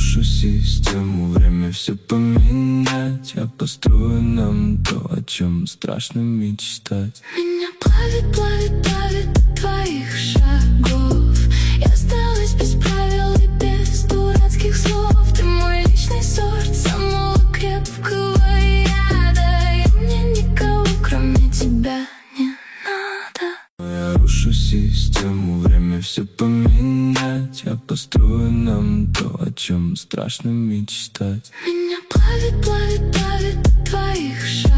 рушу систему, время все поменять. Я построю нам то, о чем страшно мечтать. Меня плавит, плавит, плавит от твоих шагов. Я осталась без правил и без дурацких слов. Ты мой личный сорт самого крепкого яда, и мне никого кроме тебя не надо. Я рушу систему, время все поменять. Я построю нам то, о чем страшно мечтать. Меня плавит, плавит, плавит от твоих шагов.